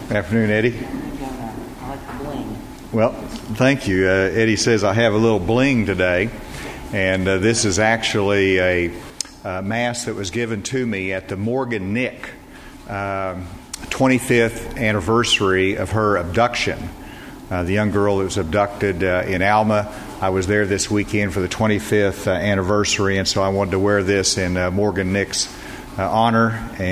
Afternoon, Eddie. I like the bling. Well, thank you. Eddie says I have a little bling today, and this is actually a mass that was given to me at the Morgan Nick 25th anniversary of her abduction. The young girl that was abducted in Alma. I was there this weekend for the 25th anniversary, and so I wanted to wear this in Morgan Nick's honor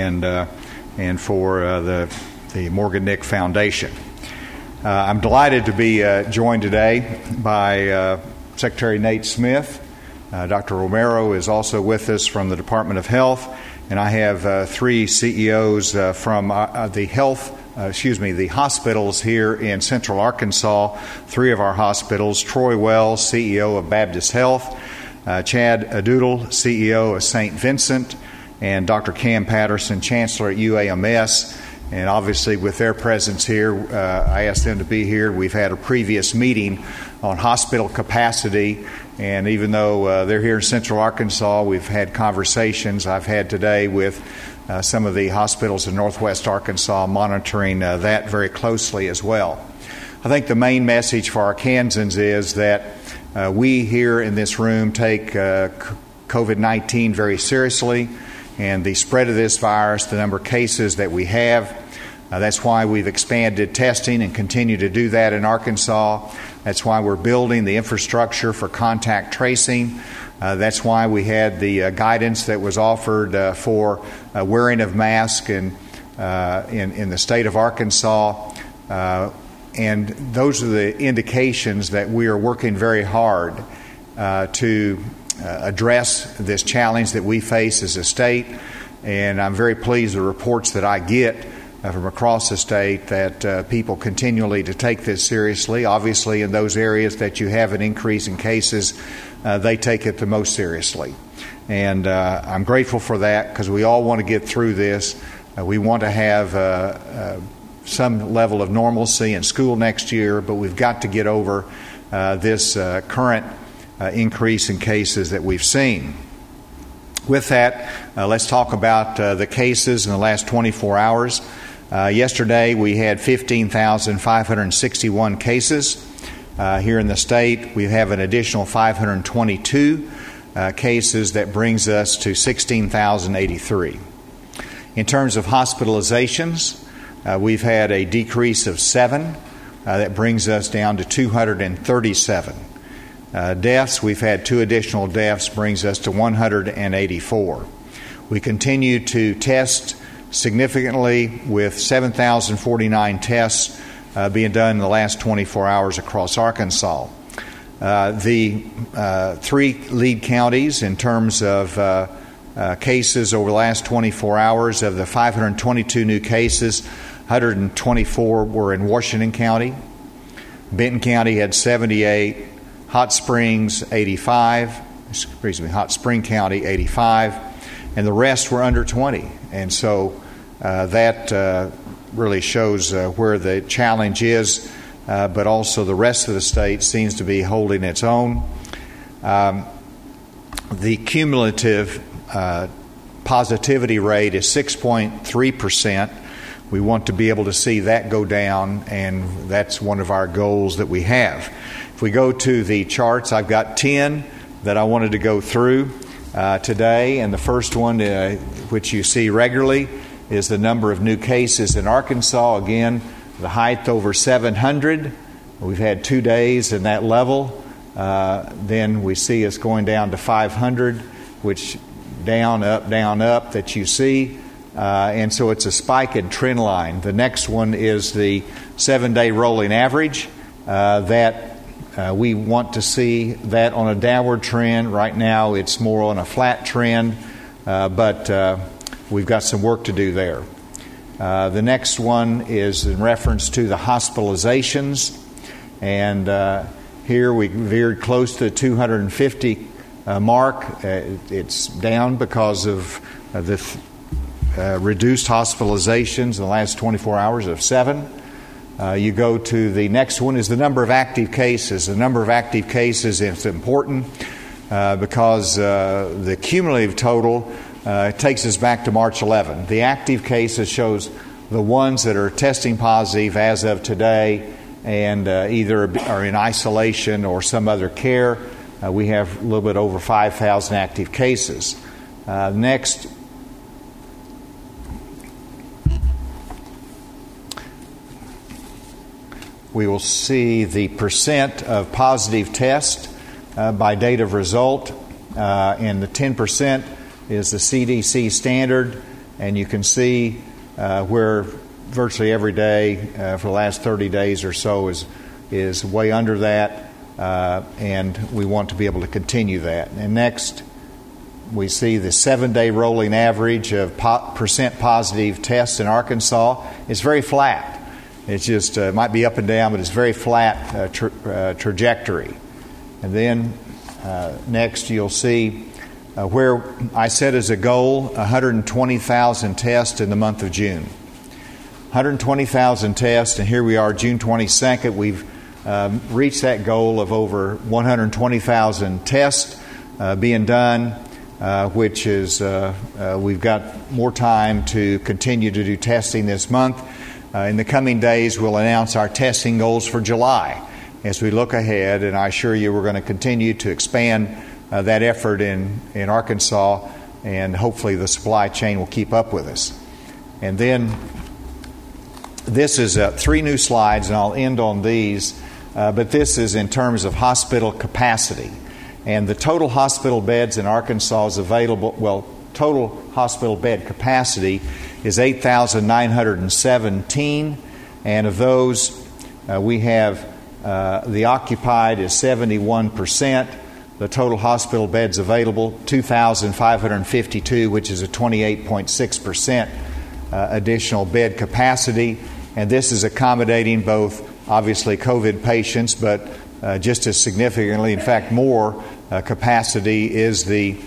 and for the Morgan Nick Foundation. I'm delighted to be joined today by Secretary Nate Smith. Dr. Romero is also with us from the Department of Health, and I have three CEOs from the hospitals here in Central Arkansas, three of our hospitals: Troy Wells, CEO of Baptist Health, Chad Adoodle, CEO of St. Vincent, and Dr. Cam Patterson, Chancellor at UAMS. And obviously, with their presence here, I asked them to be here. We've had a previous meeting on hospital capacity, and even though they're here in Central Arkansas, we've had conversations I've had today with some of the hospitals in Northwest Arkansas, monitoring that very closely as well. I think the main message for Arkansans is that we here in this room take COVID-19 very seriously, and the spread of this virus, the number of cases that we have. That's why we've expanded testing and continue to do that in Arkansas. That's why we're building the infrastructure for contact tracing. That's why we had the guidance that was offered for wearing of masks in the state of Arkansas. And those are the indications that we are working very hard to address this challenge that we face as a state. And I'm very pleased with the reports that I get from across the state that people continually to take this seriously. Obviously, in those areas that you have an increase in cases, they take it the most seriously. And I'm grateful for that, because we all want to get through this. We want to have some level of normalcy in school next year, but we've got to get over this current increase in cases that we've seen. With that, let's talk about the cases in the last 24 hours. Yesterday, we had 15,561 cases here in the state. We have an additional 522 cases. That brings us to 16,083. In terms of hospitalizations, we've had a decrease of 7. That brings us down to 237. Deaths, we've had 2 additional deaths, brings us to 184. We continue to test significantly, with 7,049 tests being done in the last 24 hours across Arkansas. The 3 lead counties in terms of cases over the last 24 hours, of the 522 new cases, 124 were in Washington County. Benton County had 78. Hot Spring County 85, and the rest were under 20. And so that really shows where the challenge is, but also the rest of the state seems to be holding its own. The cumulative positivity rate is 6.3%. We want to be able to see that go down, and that's one of our goals that we have. If we go to the charts, I've got 10 that I wanted to go through today, and the first one, which you see regularly, is the number of new cases in Arkansas. Again, the height over 700. We've had 2 days in that level. Then we see us going down to 500, which down, up, that you see. And so it's a spike in trend line. The next one is the 7-day rolling average. We want to see that on a downward trend. Right now it's more on a flat trend, but we've got some work to do there. The next one is in reference to the hospitalizations, and here we veered close to the 250 mark. It's down because of the reduced hospitalizations in the last 24 hours of 7. You go to the next one is the number of active cases. The number of active cases is important because the cumulative total takes us back to March 11. The active cases shows the ones that are testing positive as of today and either are in isolation or some other care, we have a little bit over 5,000 active cases. Next, we will see the percent of positive tests by date of result, and the 10% is the CDC standard, and you can see where virtually every day for the last 30 days or so is way under that, and we want to be able to continue that. And next, we see the 7-day rolling average of percent positive tests in Arkansas. It's very flat. It's just might be up and down, but it's very flat trajectory. And then next you'll see where I set as a goal 120,000 tests in the month of June. 120,000 tests, and here we are, June 22nd. We've reached that goal of over 120,000 tests being done, which is we've got more time to continue to do testing this month. In the coming days, we'll announce our testing goals for July as we look ahead, and I assure you we're going to continue to expand that effort in Arkansas, and hopefully the supply chain will keep up with us. And then this is 3 new slides, and I'll end on these, but this is in terms of hospital capacity. And the total hospital beds in Arkansas is available, total hospital bed capacity is 8,917, and of those we have the occupied is 71%. The total hospital beds available 2,552, which is a 28.6% additional bed capacity, and this is accommodating both obviously COVID patients, but just as significantly, in fact, more capacity is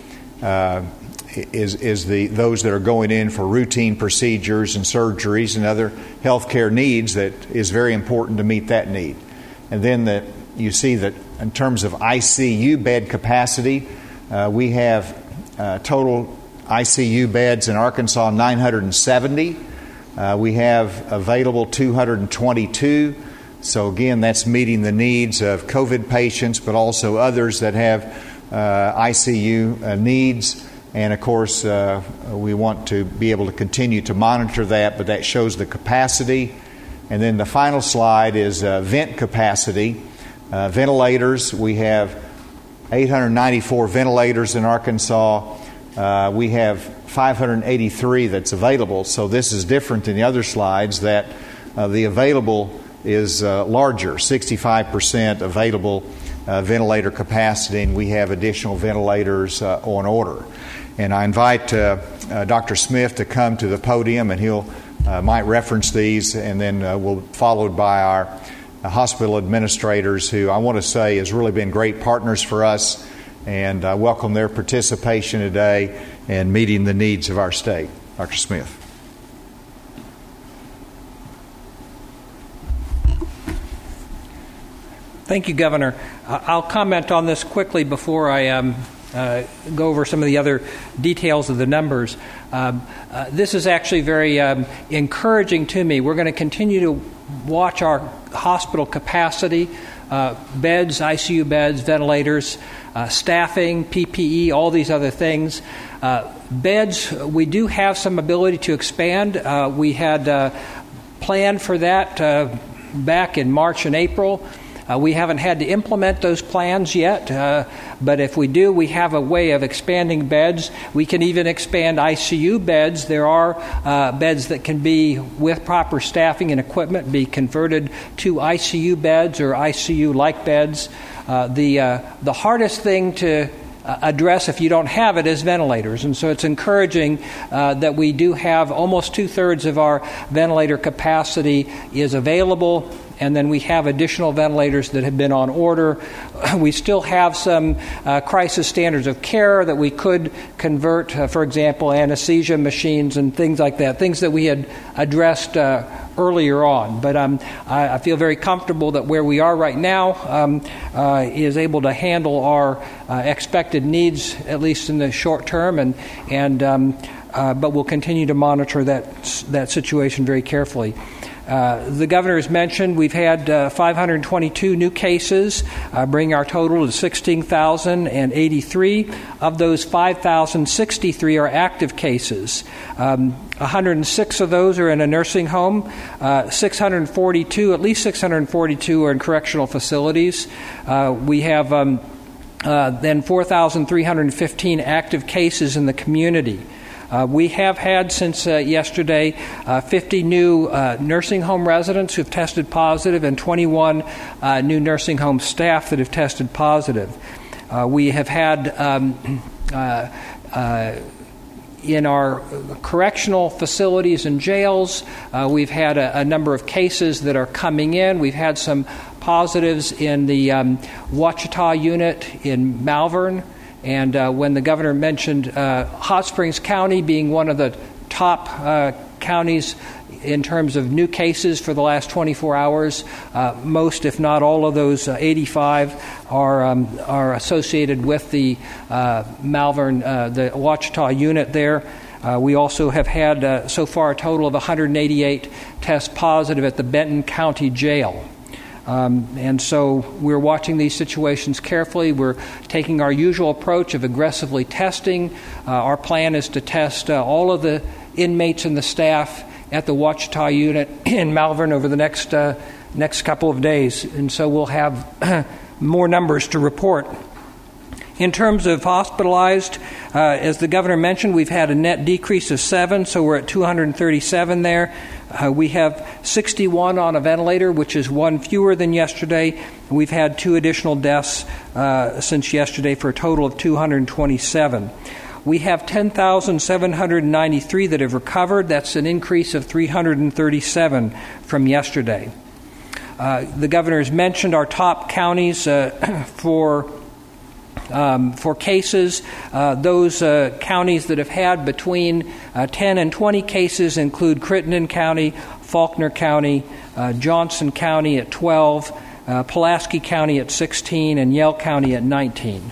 those that are going in for routine procedures and surgeries and other healthcare needs. That is very important to meet that need. And then you see that in terms of ICU bed capacity, we have total ICU beds in Arkansas 970. We have available 222. So again, that's meeting the needs of COVID patients, but also others that have ICU needs. And of course, we want to be able to continue to monitor that, but that shows the capacity. And then the final slide is vent capacity. Ventilators, we have 894 ventilators in Arkansas. We have 583 that's available. So this is different than the other slides, that the available is larger, 65% available ventilator capacity, and we have additional ventilators on order. And I invite Dr. Smith to come to the podium, and he'll might reference these, and then we'll followed by our hospital administrators, who I want to say has really been great partners for us, and I welcome their participation today in meeting the needs of our state. Dr. Smith. Thank you, Governor. I'll comment on this quickly before I go over some of the other details of the numbers. This is actually very encouraging to me. We're going to continue to watch our hospital capacity, beds, ICU beds, ventilators, staffing, PPE, all these other things. Beds, we do have some ability to expand. We had planned for that back in March and April. We haven't had to implement those plans yet, but if we do, we have a way of expanding beds. We can even expand ICU beds. There are beds that can be, with proper staffing and equipment, be converted to ICU beds or ICU-like beds. The hardest thing to address if you don't have it is ventilators, and so it's encouraging that we do have almost 2/3 of our ventilator capacity is available. And then we have additional ventilators that have been on order. We still have some crisis standards of care that we could convert, for example, anesthesia machines and things like that, things that we had addressed earlier on. But I feel very comfortable that where we are right now is able to handle our expected needs, at least in the short term. And but we'll continue to monitor that situation very carefully. The governor has mentioned we've had 522 new cases, bringing our total to 16,083. Of those, 5,063 are active cases. 106 of those are in a nursing home. 642, at least 642, are in correctional facilities. We have then 4,315 active cases in the community. We have had since yesterday 50 new nursing home residents who have tested positive and 21 new nursing home staff that have tested positive. We have had in our correctional facilities and jails, we've had a number of cases that are coming in. We've had some positives in the Ouachita unit in Malvern. And when the governor mentioned Hot Springs County being one of the top counties in terms of new cases for the last 24 hours, most, if not all of those 85 are associated with the Malvern, the Ouachita unit there. We also have had so far a total of 188 tests positive at the Benton County Jail. And so we're watching these situations carefully. We're taking our usual approach of aggressively testing. Our plan is to test all of the inmates and the staff at the Ouachita unit in Malvern over the next couple of days. And so we'll have more numbers to report. In terms of hospitalized, as the governor mentioned, we've had a net decrease of 7, so we're at 237 there. We have 61 on a ventilator, which is 1 fewer than yesterday. We've had 2 additional deaths since yesterday for a total of 227. We have 10,793 that have recovered. That's an increase of 337 from yesterday. The governor has mentioned our top counties for cases. Those counties that have had between 10 and 20 cases include Crittenden County, Faulkner County, Johnson County at 12, Pulaski County at 16, and Yell County at 19.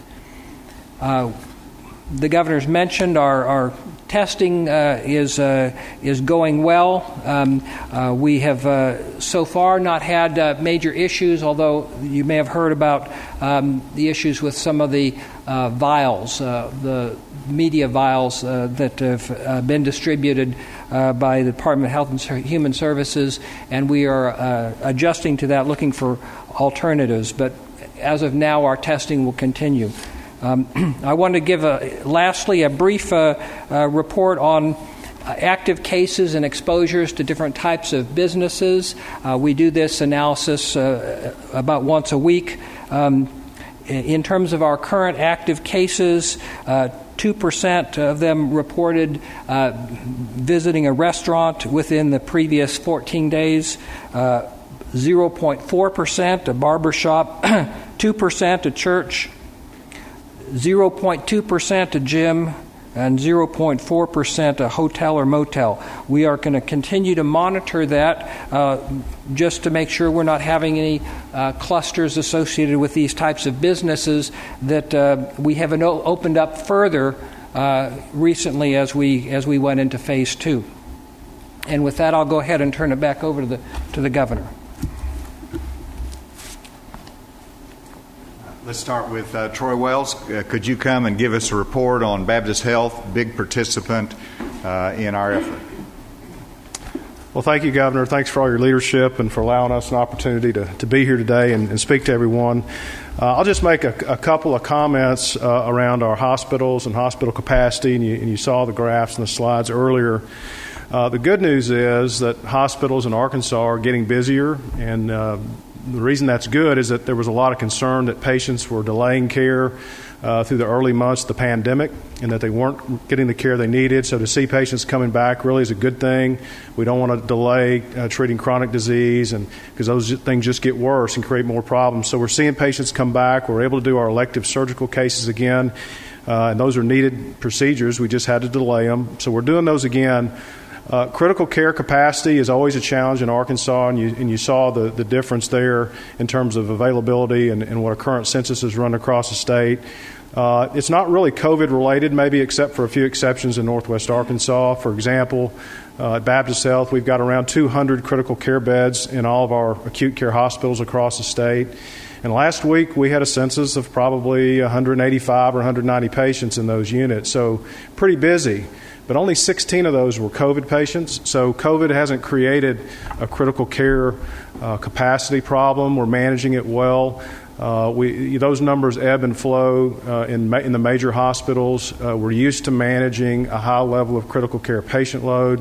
The governor's mentioned our testing is going well. We have so far not had major issues, although you may have heard about the issues with some of the vials, the media vials that have been distributed by the Department of Health and Human Services, and we are adjusting to that, looking for alternatives. But as of now, our testing will continue. I want to give, lastly, a brief report on active cases and exposures to different types of businesses. We do this analysis about once a week. In terms of our current active cases, 2% of them reported visiting a restaurant within the previous 14 days, 0.4% a barbershop, 2% a church, 0.2% a gym, and 0.4% a hotel or motel. We are going to continue to monitor that just to make sure we're not having any clusters associated with these types of businesses that we haven't opened up further recently as we went into Phase 2. And with that, I'll go ahead and turn it back over to the governor. Let's start with Troy Wells. Could you come and give us a report on Baptist Health, big participant in our effort? Well, thank you, Governor. Thanks for all your leadership and for allowing us an opportunity to be here today and speak to everyone. I'll just make a couple of comments around our hospitals and hospital capacity, and you saw the graphs and the slides earlier. The good news is that hospitals in Arkansas are getting busier, and the reason that's good is that there was a lot of concern that patients were delaying care through the early months of the pandemic and that they weren't getting the care they needed. So to see patients coming back really is a good thing. We don't want to delay treating chronic disease and because those things just get worse and create more problems. So we're seeing patients come back. We're able to do our elective surgical cases again, and those are needed procedures. We just had to delay them. So we're doing those again. Critical care capacity is always a challenge in Arkansas, and you saw the difference there in terms of availability and what a current census has run across the state. It's not really COVID-related, maybe except for a few exceptions in Northwest Arkansas. For example, at Baptist Health, we've got around 200 critical care beds in all of our acute care hospitals across the state. And last week, we had a census of probably 185 or 190 patients in those units, so pretty busy. But only 16 of those were COVID patients, so COVID hasn't created a critical care capacity problem. We're managing it well. Those numbers ebb and flow in the major hospitals. We're used to managing a high level of critical care patient load.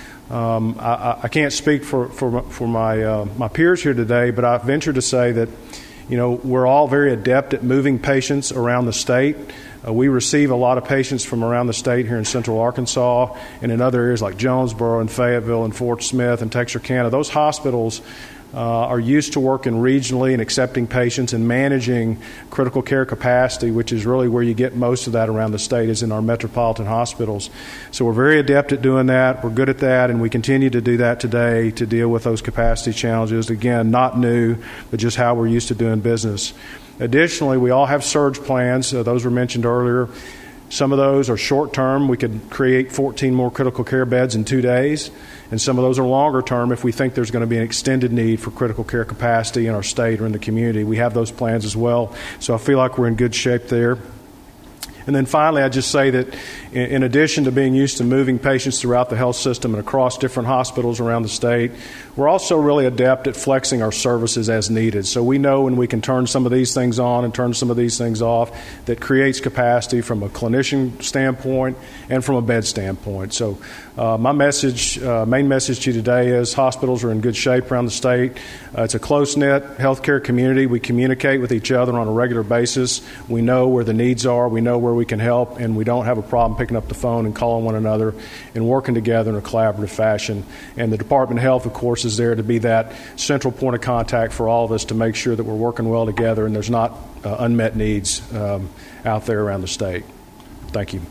I can't speak for my peers here today, but I venture to say that we're all very adept at moving patients around the state. We receive a lot of patients from around the state here in Central Arkansas and in other areas like Jonesboro and Fayetteville and Fort Smith and Texarkana. Those hospitals are used to working regionally and accepting patients and managing critical care capacity, which is really where you get most of that around the state, is in our metropolitan hospitals. So we're very adept at doing that. We're good at that, and we continue to do that today to deal with those capacity challenges. Again, not new, but just how we're used to doing business. Additionally, we all have surge plans. Those were mentioned earlier. Some of those are short-term. We could create 14 more critical care beds in 2 days. And some of those are longer-term if we think there's going to be an extended need for critical care capacity in our state or in the community. We have those plans as well. So I feel like we're in good shape there. And then finally, I'd just say that in addition to being used to moving patients throughout the health system and across different hospitals around the state, we're also really adept at flexing our services as needed. So we know when we can turn some of these things on and turn some of these things off, that creates capacity from a clinician standpoint and from a bed standpoint. So my main message to you today is hospitals are in good shape around the state. It's a close-knit healthcare community. We communicate with each other on a regular basis. We know where the needs are. We know where we can help, and we don't have a problem picking up the phone and calling one another and working together in a collaborative fashion. And the Department of Health, of course, is there to be that central point of contact for all of us to make sure that we're working well together and there's not unmet needs out there around the state. Thank you.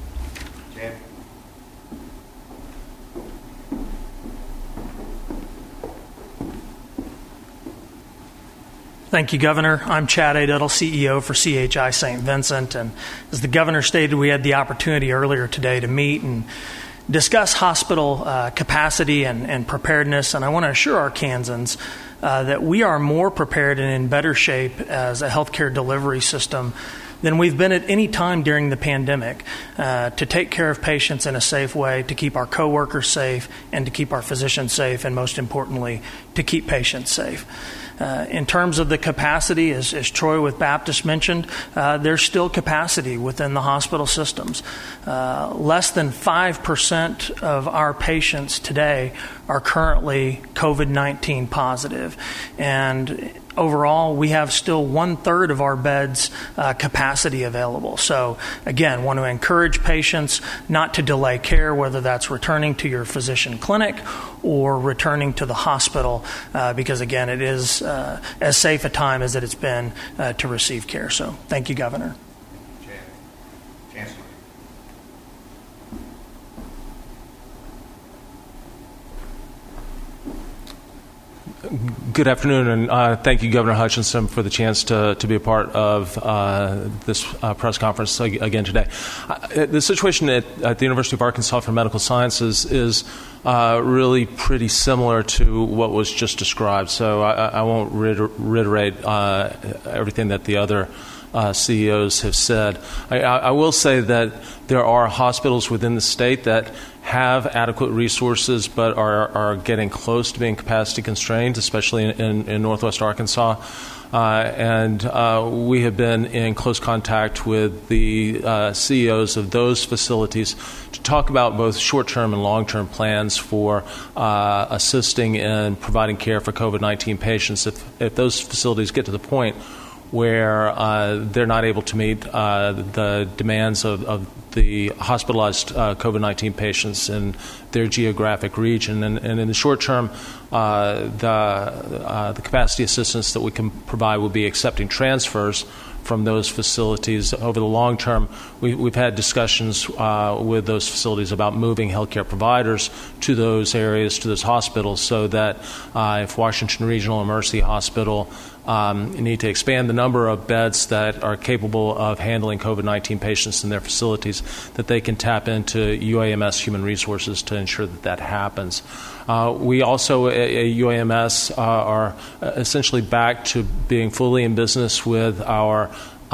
Thank you, Governor. I'm Chad A. Duddle, CEO for CHI St. Vincent. And as the Governor stated, we had the opportunity earlier today to meet and discuss hospital capacity and preparedness. And I want to assure our Kansans that we are more prepared and in better shape as a healthcare delivery system than we've been at any time during the pandemic to take care of patients in a safe way, to keep our coworkers safe, and to keep our physicians safe, and most importantly, to keep patients safe. In terms of the capacity, as Troy with Baptist mentioned, there's still capacity within the hospital systems. Less than 5% of our patients today are currently COVID-19 positive. And overall, we have still 1/3 of our beds capacity available. So, again, want to encourage patients not to delay care, whether that's returning to your physician clinic or returning to the hospital, because, again, it is as safe a time as it has been to receive care. So, thank you, Governor. Chancellor. Good afternoon, and thank you, Governor Hutchinson, for the chance to be a part of this press conference again today. The situation at the University of Arkansas for Medical Sciences is really pretty similar to what was just described, so I won't reiterate everything that the other CEOs have said. I will say that there are hospitals within the state that have adequate resources but are getting close to being capacity constrained, especially in Northwest Arkansas. And we have been in close contact with the CEOs of those facilities to talk about both short-term and long-term plans for assisting in providing care for COVID-19 patients if those facilities get to the point where they're not able to meet the demands of the hospitalized COVID-19 patients in their geographic region. And in the short term, the capacity assistance that we can provide will be accepting transfers from those facilities. Over the long term, we've had discussions with those facilities about moving healthcare providers to those areas, to those hospitals, so that if Washington Regional or Mercy Hospital need to expand the number of beds that are capable of handling COVID-19 patients in their facilities, that they can tap into UAMS Human Resources to ensure that happens. We also, at UAMS, are essentially back to being fully in business with our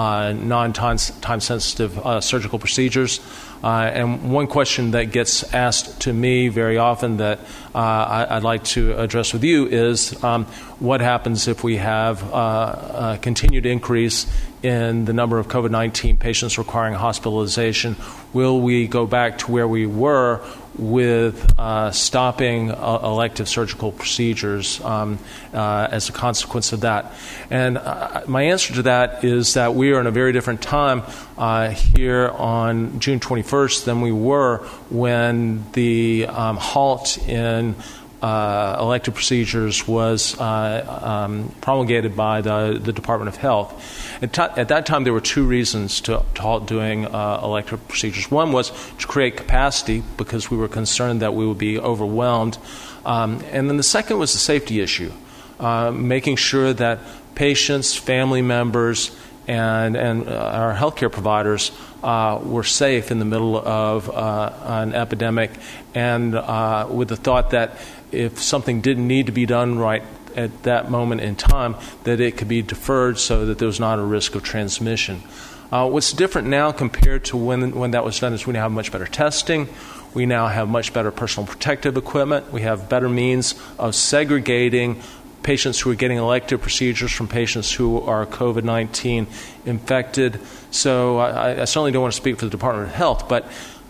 non-time-sensitive surgical procedures. And one question that gets asked to me very often that I'd like to address with you is what happens if we have a continued increase in the number of COVID-19 patients requiring hospitalization? Will we go back to where we were with stopping elective surgical procedures as a consequence of that? And my answer to that is that we are in a very different time here on June 21st than we were when the halt in elective procedures was promulgated by the Department of Health. At that time, there were two reasons to halt doing elective procedures. One was to create capacity because we were concerned that we would be overwhelmed. And then the second was the safety issue, making sure that patients, family members, and our healthcare providers were safe in the middle of an epidemic, and with the thought that if something didn't need to be done right at that moment in time, that it could be deferred so that there was not a risk of transmission. What's different now compared to when that was done is we now have much better testing. We now have much better personal protective equipment. We have better means of segregating patients who are getting elective procedures from patients who are COVID-19 infected. So I certainly don't want to speak for the Department of Health, but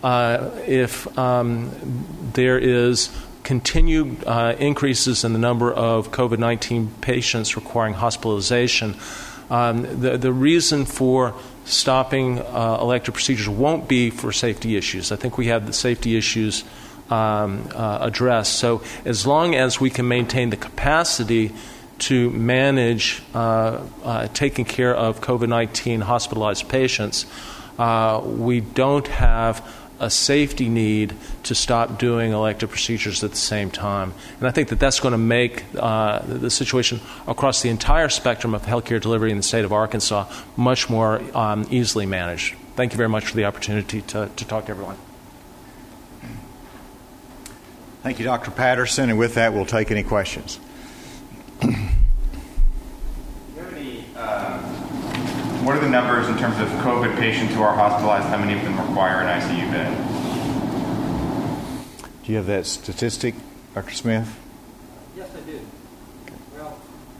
if there is continued increases in the number of COVID-19 patients requiring hospitalization, the reason for stopping elective procedures won't be for safety issues. I think we have the safety issues addressed. So as long as we can maintain the capacity to manage taking care of COVID-19 hospitalized patients, we don't have a safety need to stop doing elective procedures at the same time. And I think that that's going to make the situation across the entire spectrum of healthcare delivery in the state of Arkansas much more easily managed. Thank you very much for the opportunity to talk to everyone. Thank you, Dr. Patterson. And with that, we'll take any questions. What are the numbers in terms of COVID patients who are hospitalized? How many of them require an ICU bed? Do you have that statistic, Dr. Smith? Yes, I do. Well,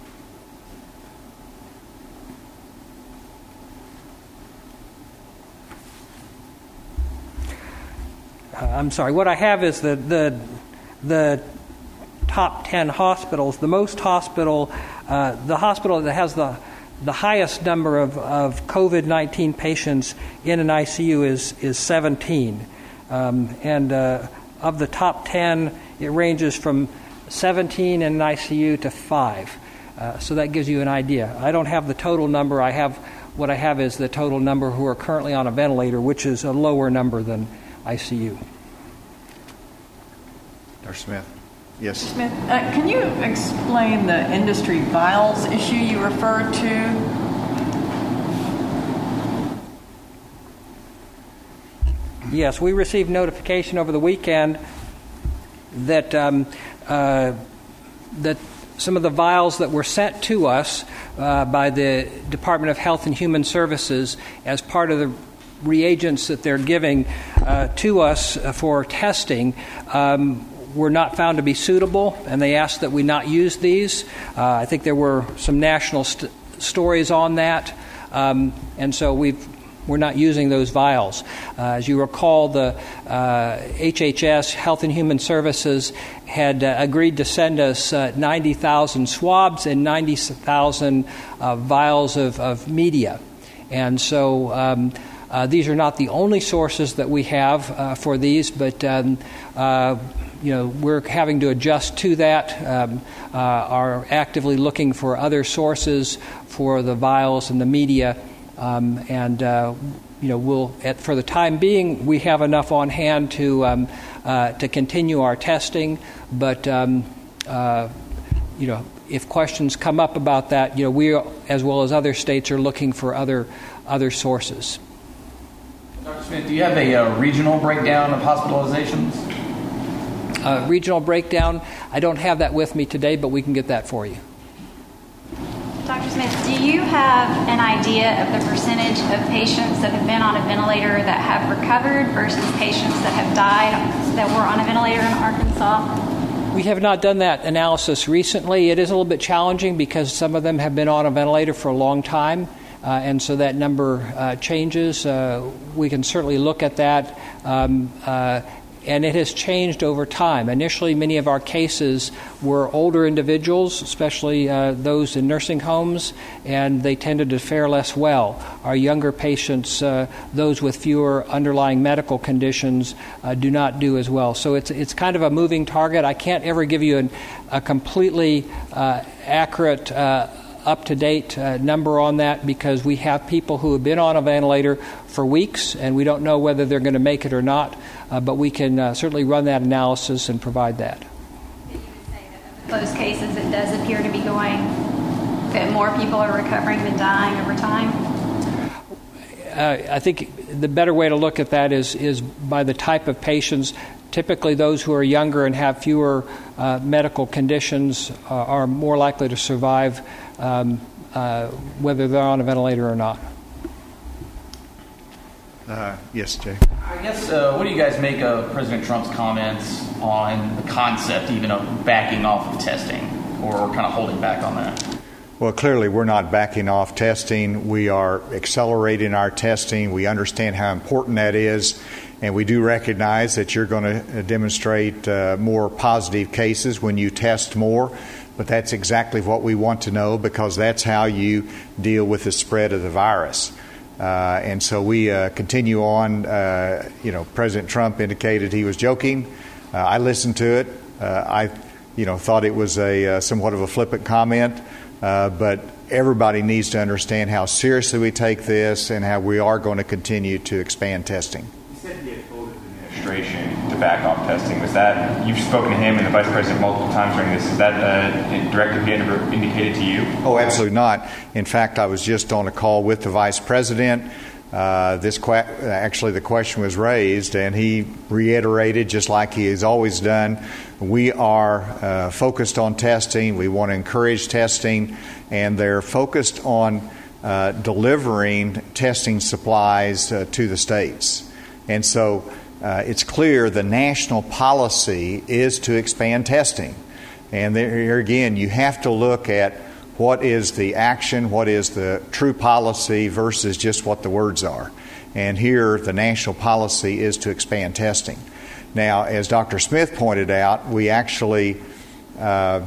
I'm sorry. What I have is the top 10 hospitals. The most hospital, the hospital that has the highest number of COVID-19 patients in an ICU is 17. And of the top 10, it ranges from 17 in an ICU to 5. So that gives you an idea. I don't have the total number. What I have is the total number who are currently on a ventilator, which is a lower number than ICU. Dr. Smith? Yes. Smith, can you explain the industry vials issue you referred to? Yes, we received notification over the weekend that that some of the vials that were sent to us by the Department of Health and Human Services as part of the reagents that they're giving to us for testing were not found to be suitable, and they asked that we not use these. I think there were some national stories on that, and so we're not using those vials. As you recall, the HHS, Health and Human Services, had agreed to send us 90,000 swabs and 90,000 vials of media. And so these are not the only sources that we have for these, but we're having to adjust to that, are actively looking for other sources for the vials and the media We'll for the time being we have enough on hand to continue our testing, but if questions come up about that, we, as well as other states, are looking for other sources. Dr. Smith, do you have a regional breakdown of hospitalizations? Regional breakdown, I don't have that with me today, but we can get that for you. Dr. Smith, do you have an idea of the percentage of patients that have been on a ventilator that have recovered versus patients that have died that were on a ventilator in Arkansas? We have not done that analysis recently. It is a little bit challenging because some of them have been on a ventilator for a long time, and so that number changes. We can certainly look at that, and it has changed over time. Initially, many of our cases were older individuals, especially those in nursing homes, and they tended to fare less well. Our younger patients, those with fewer underlying medical conditions, do not do as well. So it's kind of a moving target. I can't ever give you a completely accurate up-to-date number on that because we have people who have been on a ventilator for weeks and we don't know whether they're going to make it or not, but we can certainly run that analysis and provide that. You would say that of those cases it does appear to be going, that more people are recovering than dying over time? I think the better way to look at that is by the type of patients. Typically, those who are younger and have fewer medical conditions are more likely to survive whether they're on a ventilator or not. Yes, Jay. I guess, what do you guys make of President Trump's comments on the concept even of backing off of testing or kind of holding back on that? Well, clearly we're not backing off testing. We are accelerating our testing. We understand how important that is, and we do recognize that you're going to demonstrate more positive cases when you test more, but that's exactly what we want to know because that's how you deal with the spread of the virus. And so we continue on. President Trump indicated he was joking. I listened to it. I thought it was somewhat of a flippant comment. But everybody needs to understand how seriously we take this and how we are going to continue to expand testing. You said he had told his administration to back off testing. Was that, you've spoken to him and the Vice President multiple times during this, is that a directive he ever indicated to you? Oh, absolutely not. In fact, I was just on a call with the Vice President. Actually, the question was raised, and he reiterated, just like he has always done, we are focused on testing. We want to encourage testing, and they're focused on delivering testing supplies to the states. And so it's clear the national policy is to expand testing. And here again, you have to look at what is the action, what is the true policy versus just what the words are. And here, the national policy is to expand testing. Now, as Dr. Smith pointed out, we actually, we're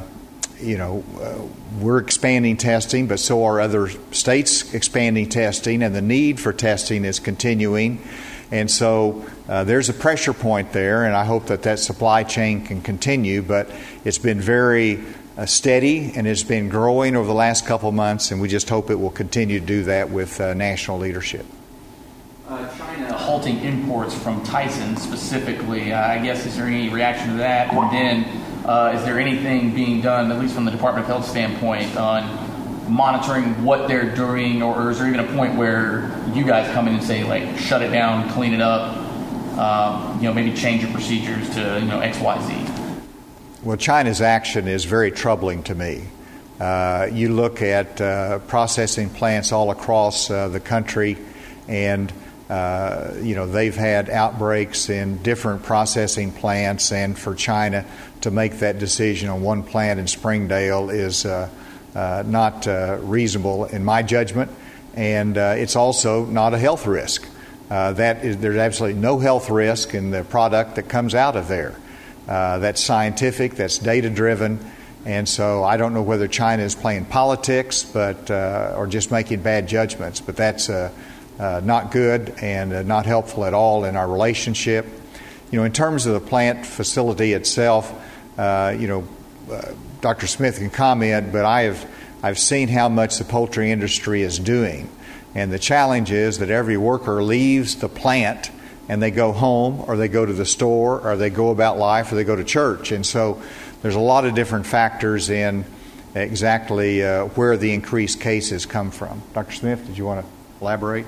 expanding testing, but so are other states expanding testing, and the need for testing is continuing. And so there's a pressure point there, and I hope that supply chain can continue, but it's been very steady, and it's been growing over the last couple of months, and we just hope it will continue to do that with national leadership. China halting imports from Tyson specifically, I guess, is there any reaction to that? And then is there anything being done, at least from the Department of Health standpoint, on monitoring what they're doing, or is there even a point where you guys come in and say, like, shut it down, clean it up, maybe change your procedures to, X, Y, Z? Well, China's action is very troubling to me. You look at processing plants all across the country, and they've had outbreaks in different processing plants, and for China to make that decision on one plant in Springdale is not reasonable in my judgment, and it's also not a health risk. There's absolutely no health risk in the product that comes out of there. That's scientific, that's data-driven, and so I don't know whether China is playing politics or just making bad judgments, but that's not good and not helpful at all in our relationship. In terms of the plant facility itself, Dr. Smith can comment, but I've seen how much the poultry industry is doing. And the challenge is that every worker leaves the plant and they go home, or they go to the store, or they go about life, or they go to church. And so there's a lot of different factors in exactly where the increased cases come from. Dr. Smith, did you want to elaborate?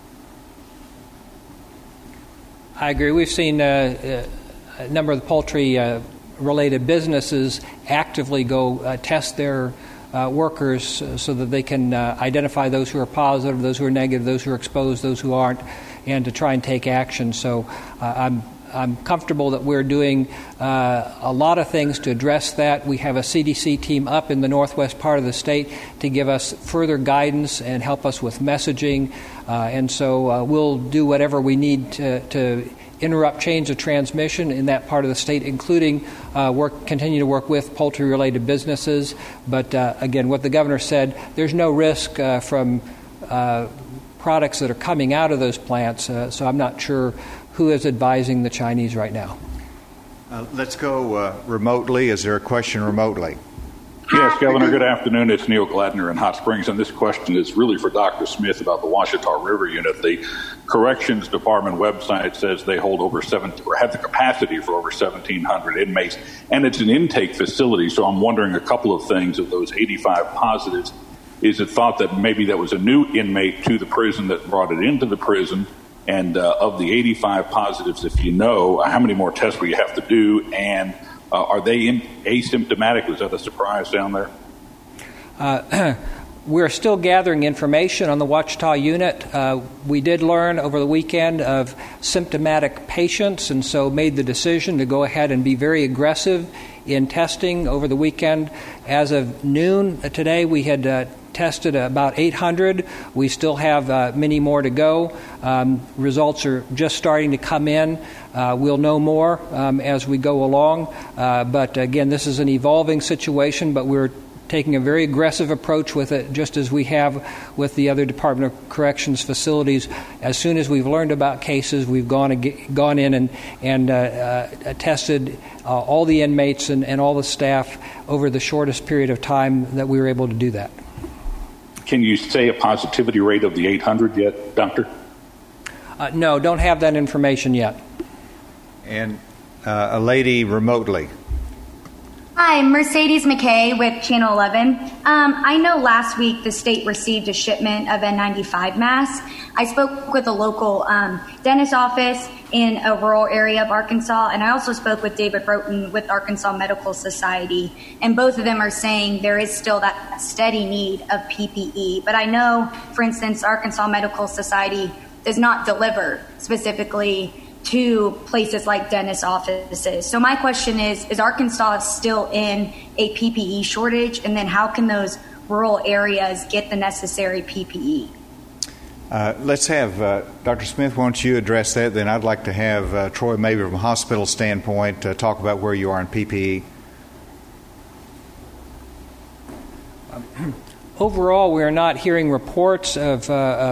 I agree. We've seen a number of the poultry-related businesses actively go test their workers so that they can identify those who are positive, those who are negative, those who are exposed, those who aren't, and to try and take action. So I'm comfortable that we're doing a lot of things to address that. We have a CDC team up in the northwest part of the state to give us further guidance and help us with messaging. And so we'll do whatever we need to interrupt chains of transmission in that part of the state, including continue to work with poultry-related businesses. But again, what the governor said, there's no risk from products that are coming out of those plants, so I'm not sure who is advising the Chinese right now. Let's go remotely. Is there a question remotely? Yes, Governor, good afternoon. It's Neil Gladner in Hot Springs, and this question is really for Dr. Smith about the Ouachita River Unit. The Corrections Department website says they hold over have the capacity for over 1,700 inmates, and it's an intake facility, so I'm wondering a couple of things of those 85 positives. Is it thought that maybe that was a new inmate to the prison that brought it into the prison? And of the 85 positives, if you know, how many more tests will you have to do? And are they asymptomatic? Was that a surprise down there? We're still gathering information on the Ouachita unit. We did learn over the weekend of symptomatic patients, and so made the decision to go ahead and be very aggressive in testing over the weekend. As of noon today, we had tested about 800. We still have many more to go. Results are just starting to come in. We'll know more as we go along. But again, this is an evolving situation, but we're taking a very aggressive approach with it, just as we have with the other Department of Corrections facilities. As soon as we've learned about cases, we've gone in and tested all the inmates and all the staff over the shortest period of time that we were able to do that. Can you say a positivity rate of the 800 yet, Doctor? No, don't have that information yet. And a lady remotely. Hi, Mercedes McKay with Channel 11. I know last week the state received a shipment of N95 masks. I spoke with a local dentist office in a rural area of Arkansas, and I also spoke with David Broughton with Arkansas Medical Society, and both of them are saying there is still that steady need of PPE. But I know, for instance, Arkansas Medical Society does not deliver specifically to places like dentist offices. So my question is Arkansas still in a PPE shortage? And then how can those rural areas get the necessary PPE? Let's have Dr. Smith, why don't you address that? Then I'd like to have Troy, maybe from a hospital standpoint, talk about where you are in PPE. Overall, we're not hearing reports of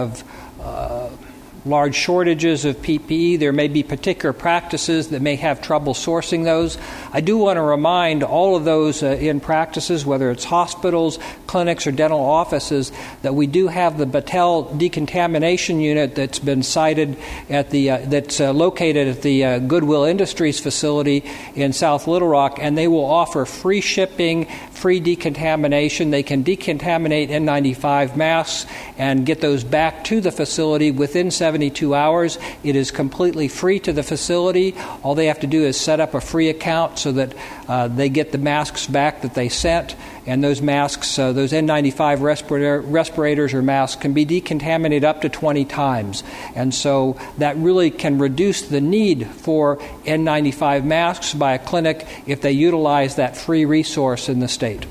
large shortages of PPE. There may be particular practices that may have trouble sourcing those. I do want to remind all of those in practices, whether it's hospitals, clinics, or dental offices, that we do have the Battelle decontamination unit that's been cited at the that's located at the Goodwill Industries facility in South Little Rock, and they will offer free shipping, free decontamination. They can decontaminate N95 masks and get those back to the facility within 72 hours. It is completely free to the facility. All they have to do is set up a free account so that they get the masks back that they sent. And those masks, those N95 respirators or masks, can be decontaminated up to 20 times. And so that really can reduce the need for N95 masks by a clinic if they utilize that free resource in the state.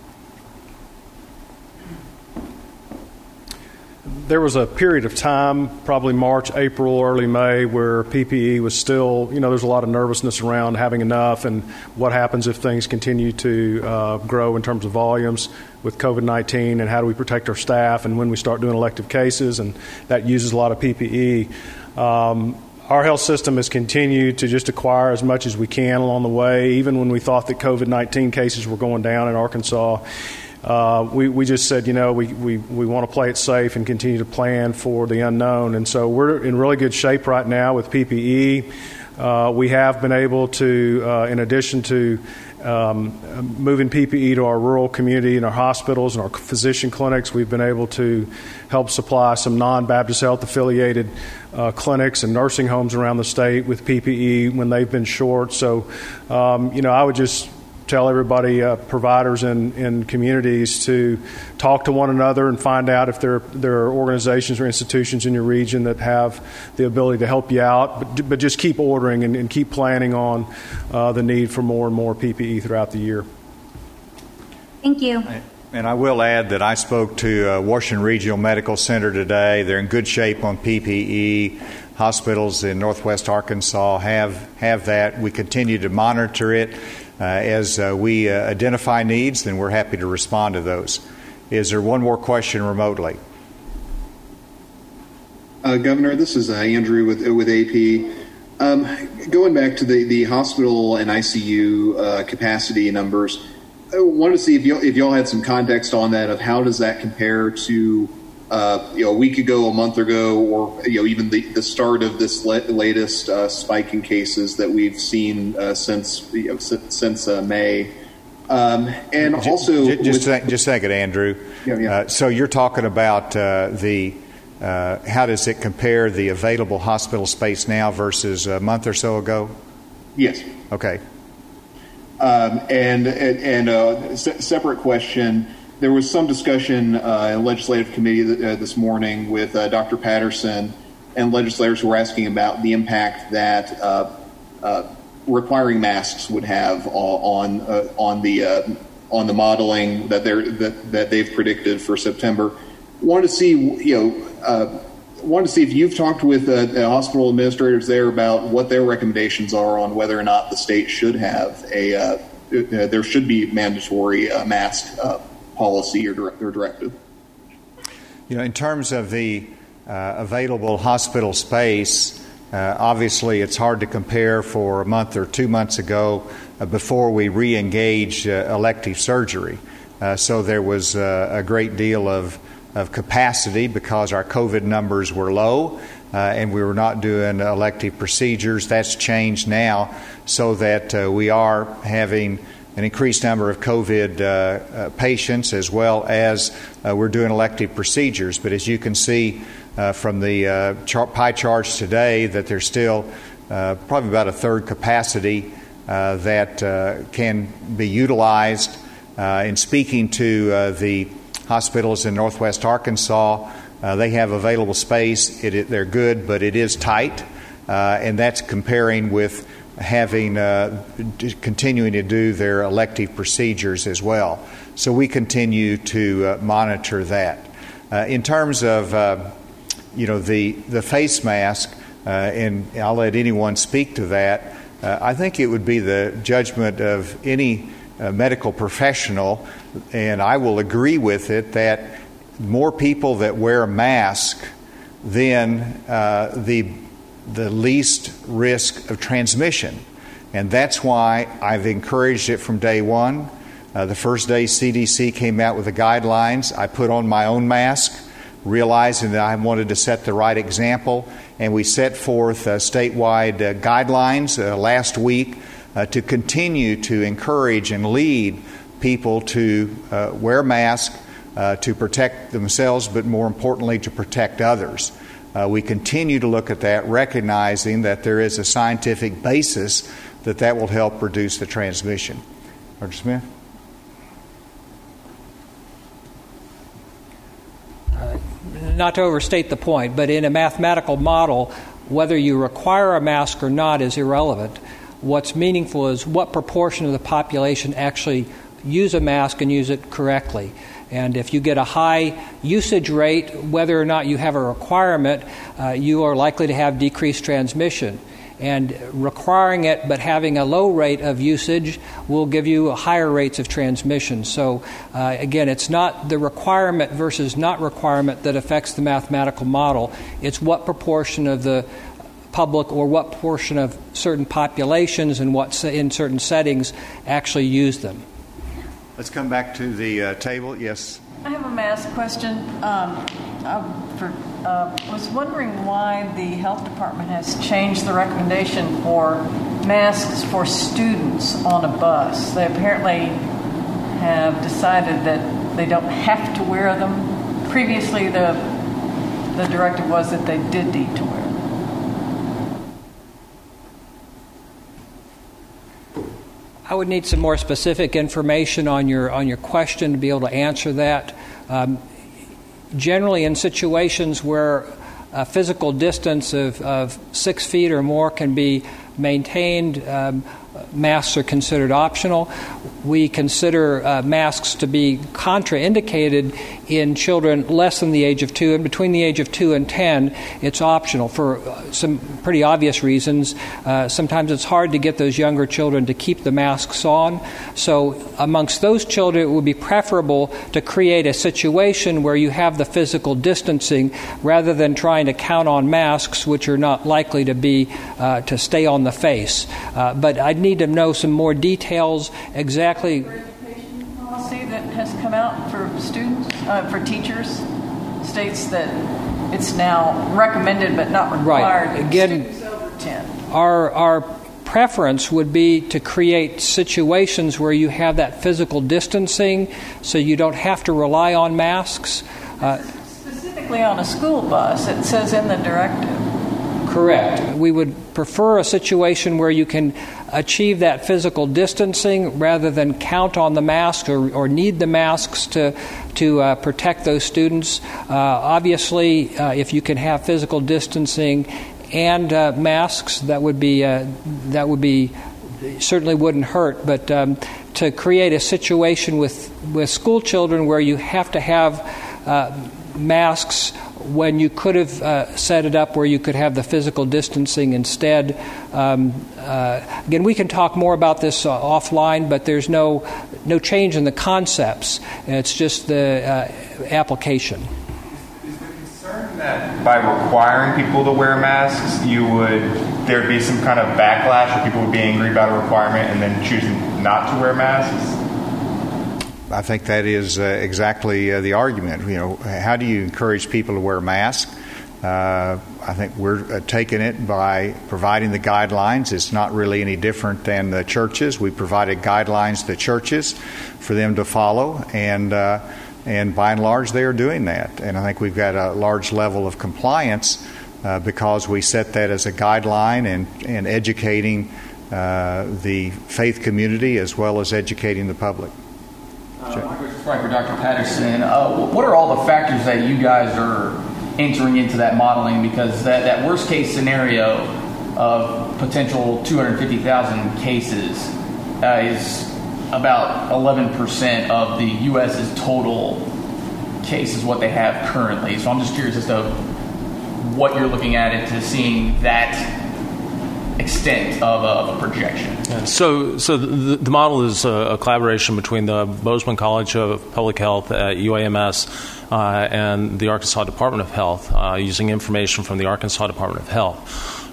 There was a period of time, probably March, April, early May, where PPE was still, there's a lot of nervousness around having enough and what happens if things continue to grow in terms of volumes with COVID-19 and how do we protect our staff and when we start doing elective cases, and that uses a lot of PPE. Our health system has continued to just acquire as much as we can along the way, even when we thought that COVID-19 cases were going down in Arkansas. we just said, we want to play it safe and continue to plan for the unknown. And so we're in really good shape right now with PPE. We have been able to, in addition to moving PPE to our rural community and our hospitals and our physician clinics, we've been able to help supply some non-Baptist Health affiliated clinics and nursing homes around the state with PPE when they've been short. So, I would just tell everybody, providers in communities, to talk to one another and find out if there are organizations or institutions in your region that have the ability to help you out. But just keep ordering and keep planning on the need for more and more PPE throughout the year. Thank you. And I will add that I spoke to Washington Regional Medical Center today. They're in good shape on PPE. Hospitals in Northwest Arkansas have that. We continue to monitor it. As we identify needs, then we're happy to respond to those. Is there one more question remotely? Governor, this is Andrew with AP. Going back to the hospital and ICU capacity numbers, I wanted to see if y'all had some context on that, of how does that compare to a week ago, a month ago, or even the start of this latest spike in cases that we've seen since May. And also, just a second, Andrew. Yeah. So you're talking about how does it compare the available hospital space now versus a month or so ago? Yes. Okay. Separate question. There was some discussion in legislative committee this morning with Dr. Patterson and legislators who were asking about the impact that requiring masks would have on the modeling that they've predicted for September. Wanted to see if you've talked with hospital administrators there about what their recommendations are on whether or not the state should have there should be mandatory mask policy or directive. In terms of the available hospital space, obviously it's hard to compare for a month or 2 months ago before we re-engaged elective surgery. So there was a great deal of capacity because our COVID numbers were low and we were not doing elective procedures. That's changed now so that we are having an increased number of COVID patients, as well as we're doing elective procedures. But as you can see from the pie charts today, that there's still probably about a third capacity that can be utilized. In speaking to the hospitals in Northwest Arkansas, they have available space. They're good, but it is tight, and that's comparing with having continuing to do their elective procedures as well. So we continue to monitor that. In terms of the face mask, and I'll let anyone speak to that. I think it would be the judgment of any medical professional, and I will agree with it, that more people that wear a mask, then the least risk of transmission. And that's why I've encouraged it from day one. The first day CDC came out with the guidelines, I put on my own mask, realizing that I wanted to set the right example. And we set forth statewide guidelines last week to continue to encourage and lead people to wear masks to protect themselves, but more importantly, to protect others. We continue to look at that, recognizing that there is a scientific basis that will help reduce the transmission. Dr. Smith? Not to overstate the point, but in a mathematical model, whether you require a mask or not is irrelevant. What's meaningful is what proportion of the population actually use a mask and use it correctly. And if you get a high usage rate, whether or not you have a requirement, you are likely to have decreased transmission. And requiring it but having a low rate of usage will give you higher rates of transmission. So again, it's not the requirement versus not requirement that affects the mathematical model. It's what proportion of the public or what portion of certain populations and what in certain settings actually use them. Let's come back to the table. Yes. I have a mask question. Was wondering why the health department has changed the recommendation for masks for students on a bus. They apparently have decided that they don't have to wear them. Previously, the directive was that they did need to wear them. I would need some more specific information on your question to be able to answer that. Generally, in situations where a physical distance of 6 feet or more can be maintained, masks are considered optional. We consider masks to be contraindicated in children less than the age of 2, and between the age of 2 and 10, it's optional for some pretty obvious reasons. Sometimes it's hard to get those younger children to keep the masks on. So amongst those children, it would be preferable to create a situation where you have the physical distancing rather than trying to count on masks, which are not likely to be to stay on the face. But I'd need to know some more details exactly. Education policy that has come out for students, for teachers, states that it's now recommended but not required. Right. Again, students over 10. Our preference would be to create situations where you have that physical distancing so you don't have to rely on masks. Specifically on a school bus, it says in the directive. Correct. We would prefer a situation where you can achieve that physical distancing rather than count on the mask or need the masks to protect those students. Obviously, if you can have physical distancing and masks, that would be certainly wouldn't hurt. But to create a situation with school children where you have to have masks when you could have set it up where you could have the physical distancing instead. Again, we can talk more about this offline, but there's no change in the concepts. It's just the application. Is the concern that by requiring people to wear masks, there'd be some kind of backlash, or people would be angry about a requirement and then choosing not to wear masks? I think that is exactly the argument. How do you encourage people to wear masks? I think we're taking it by providing the guidelines. It's not really any different than the churches. We provided guidelines to churches for them to follow, and by and large, they are doing that. And I think we've got a large level of compliance because we set that as a guideline and educating the faith community as well as educating the public. My question is for Dr. Patterson. What are all the factors that you guys are entering into that modeling? Because that worst case scenario of potential 250,000 cases is about 11% of the U.S.'s total cases, what they have currently. So I'm just curious as to what you're looking at into seeing that extent of a projection. Yeah, so the model is a collaboration between the Bozeman College of Public Health at UAMS and the Arkansas Department of Health, using information from the Arkansas Department of Health.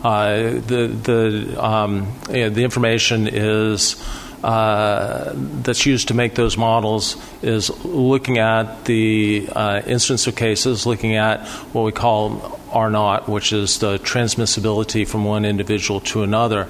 The information is that's used to make those models is looking at the incidence of cases, looking at what we call R0, which is the transmissibility from one individual to another,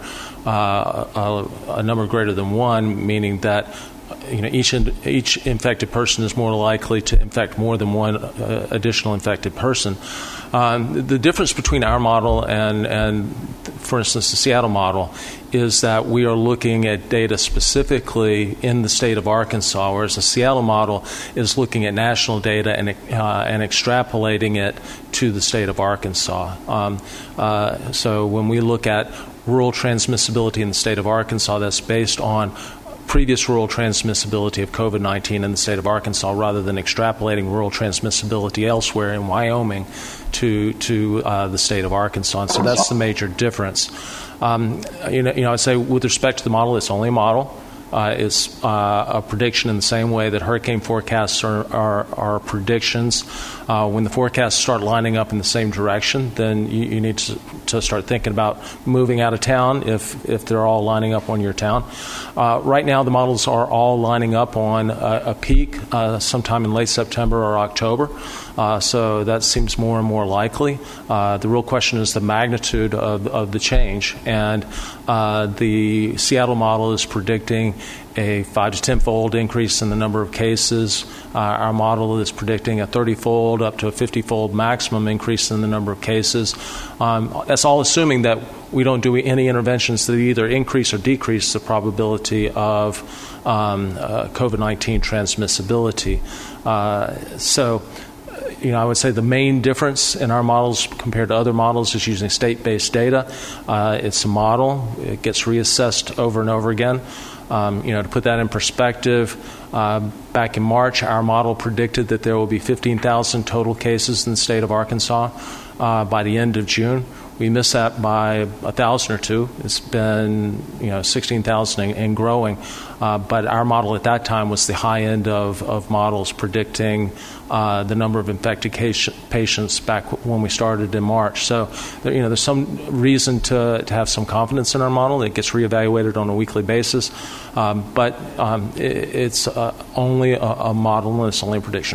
a number greater than 1, meaning that each infected person is more likely to infect more than one additional infected person. The difference between our model and, for instance, the Seattle model is that we are looking at data specifically in the state of Arkansas, whereas the Seattle model is looking at national data and extrapolating it to the state of Arkansas. So when we look at rural transmissibility in the state of Arkansas, that's based on previous rural transmissibility of COVID-19 in the state of Arkansas, rather than extrapolating rural transmissibility elsewhere in Wyoming to the state of Arkansas. And so that's the major difference. I'd say with respect to the model, it's only a model. is a prediction in the same way that hurricane forecasts are predictions. When the forecasts start lining up in the same direction, then you need to start thinking about moving out of town if they're all lining up on your town. Right now, the models are all lining up on a peak sometime in late September or October. So that seems more and more likely. The real question is the magnitude of the change. And the Seattle model is predicting a 5 to 10-fold increase in the number of cases. Our model is predicting a 30-fold up to a 50-fold maximum increase in the number of cases. That's all assuming that we don't do any interventions that either increase or decrease the probability of COVID-19 transmissibility. I would say the main difference in our models compared to other models is using state-based data. It's a model. It gets reassessed over and over again. To put that in perspective, back in March, our model predicted that there will be 15,000 total cases in the state of Arkansas by the end of June. We missed that by 1,000 or two. It's been 16,000 and growing. But our model at that time was the high end of models predicting the number of infected patients back when we started in March. So there's some reason to have some confidence in our model. It gets reevaluated on a weekly basis. But it's only a model and it's only a prediction.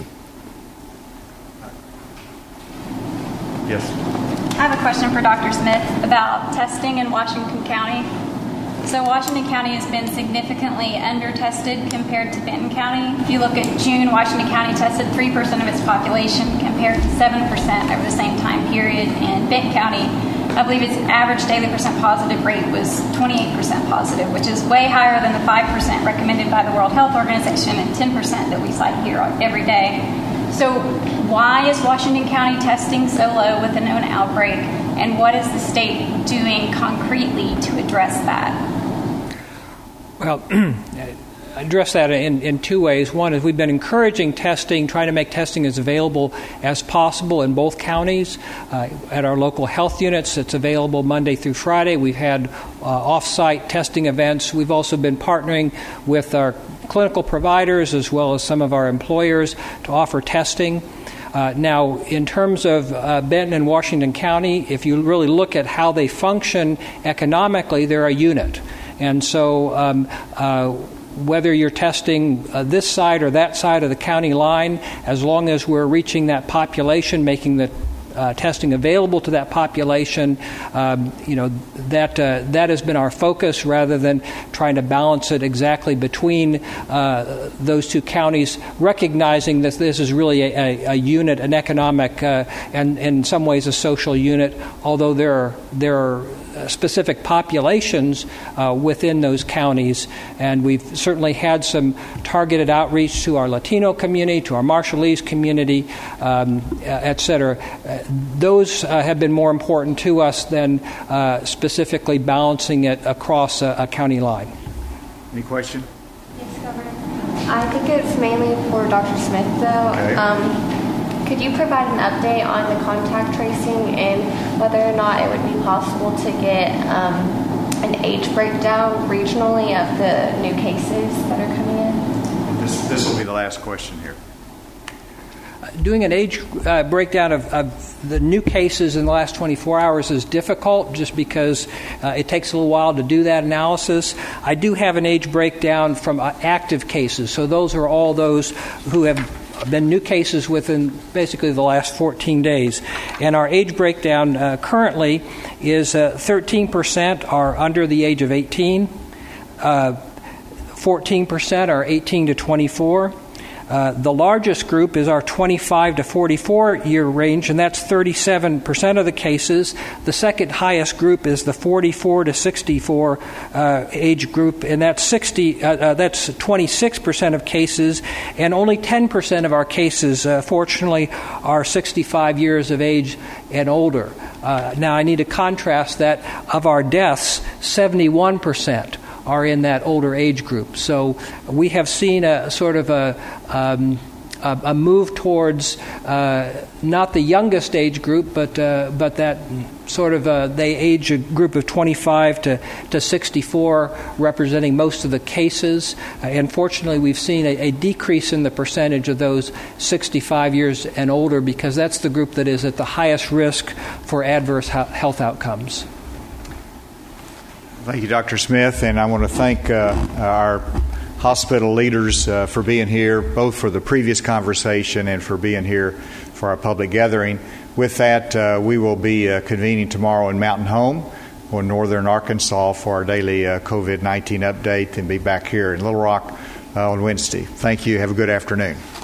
Yes. I have a question for Dr. Smith about testing in Washington County. So Washington County has been significantly under-tested compared to Benton County. If you look at June, Washington County tested 3% of its population compared to 7% over the same time period. In Benton County, I believe its average daily percent positive rate was 28% positive, which is way higher than the 5% recommended by the World Health Organization and 10% that we cite here every day. So why is Washington County testing so low with a known outbreak, and what is the state doing concretely to address that? Well, address that in two ways. One is we've been encouraging testing, trying to make testing as available as possible in both counties. At our local health units, it's available Monday through Friday. We've had off-site testing events. We've also been partnering with our clinical providers as well as some of our employers to offer testing. Now, in terms of Benton and Washington County, if you really look at how they function economically, they're a unit. And so whether you're testing this side or that side of the county line, as long as we're reaching that population, making the testing available to that population, that has been our focus rather than trying to balance it exactly between those two counties, recognizing that this is really a unit, an economic and in some ways a social unit, although there are specific populations within those counties. And we've certainly had some targeted outreach to our Latino community, to our Marshallese community, et cetera. Those have been more important to us than specifically balancing it across a county line. Any question? Yes, Governor. I think it's mainly for Dr. Smith, though. Okay. Could you provide an update on the contact tracing and whether or not it would be possible to get an age breakdown regionally of the new cases that are coming in? This will be the last question here. Doing an age breakdown of the new cases in the last 24 hours is difficult just because it takes a little while to do that analysis. I do have an age breakdown from active cases. So those are all those who have been new cases within basically the last 14 days. And our age breakdown currently is 13% are under the age of 18, 14% are 18 to 24. The largest group is our 25 to 44-year range, and that's 37% of the cases. The second highest group is the 44 to 64 age group, and that's 26% of cases, and only 10% of our cases, fortunately, are 65 years of age and older. Now, I need to contrast that. Of our deaths, 71% are in that older age group. So we have seen a sort of a move towards not the youngest age group, but that they age a group of 25 to 64, representing most of the cases. Unfortunately, we've seen a decrease in the percentage of those 65 years and older because that's the group that is at the highest risk for adverse health outcomes. Thank you, Dr. Smith, and I want to thank our hospital leaders for being here, both for the previous conversation and for being here for our public gathering. With that, we will be convening tomorrow in Mountain Home or northern Arkansas for our daily COVID-19 update and be back here in Little Rock on Wednesday. Thank you. Have a good afternoon.